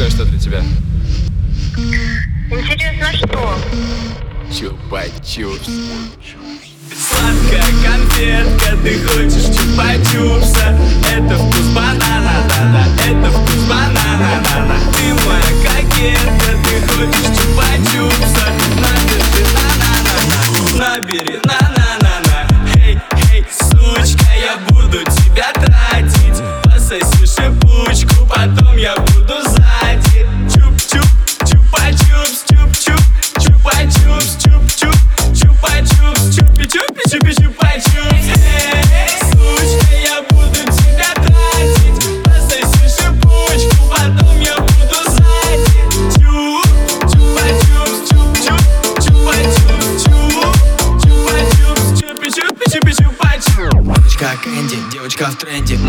кое-что для тебя. Интересно, что? Чупа-чупс. Сладкая конфетка, ты хочешь чупа-чупса. Это вкус банана, да-да, это вкус банана, да-да. Ты моя кокетка, ты хочешь чупа-чупса. Набери на-на-на-на, набери на-на-на-на. Эй, сучка, я буду тебя тратить. Пососи шипучку, потом я буду сзади. Чуп-чуп, чупа-чупс, чуп-чуп, чупа-чупс, чуп-чуп, чупа-чупс, чупи-чупи, чупи-чупа-чупс. Эй, сучка, я буду тебя тратить. Пососи шипучку, потом я буду сзади. Чуп, чупа-чупс, чуп-чуп, чупа-чупс, чуп, чупа-чупс, чупи-чупи, чупи-чупа-чупс. Девочка Кэнди, девочка в тренде.